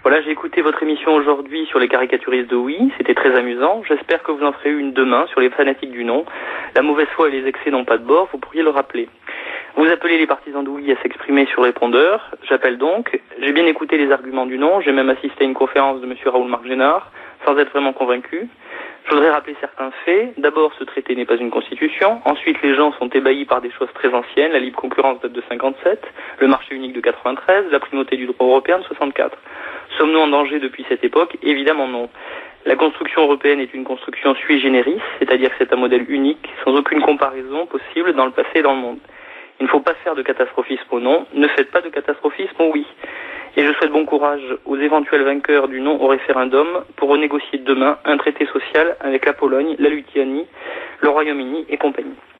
Voilà, j'ai écouté votre émission aujourd'hui sur les caricaturistes de oui, c'était très amusant. J'espère que vous en ferez une demain sur les fanatiques du non. La mauvaise foi et les excès n'ont pas de bord, vous pourriez le rappeler. Vous appelez les partisans de oui à s'exprimer sur répondeur. J'appelle donc. J'ai bien écouté les arguments du non. J'ai même assisté à une conférence de M. Raoul-Marc Génard, sans être vraiment convaincu. Je voudrais rappeler certains faits. D'abord, ce traité n'est pas une constitution. Ensuite, les gens sont ébahis par des choses très anciennes. La libre concurrence date de 57, le marché unique de 93, la primauté du droit européen de 64. Sommes-nous en danger depuis cette époque? Évidemment non. La construction européenne est une construction sui generis, c'est-à-dire que c'est un modèle unique, sans aucune comparaison possible dans le passé et dans le monde. Il ne faut pas faire de catastrophisme au non, ne faites pas de catastrophisme au oui. Et je souhaite bon courage aux éventuels vainqueurs du non au référendum pour renégocier demain un traité social avec la Pologne, la Lituanie, le Royaume-Uni et compagnie.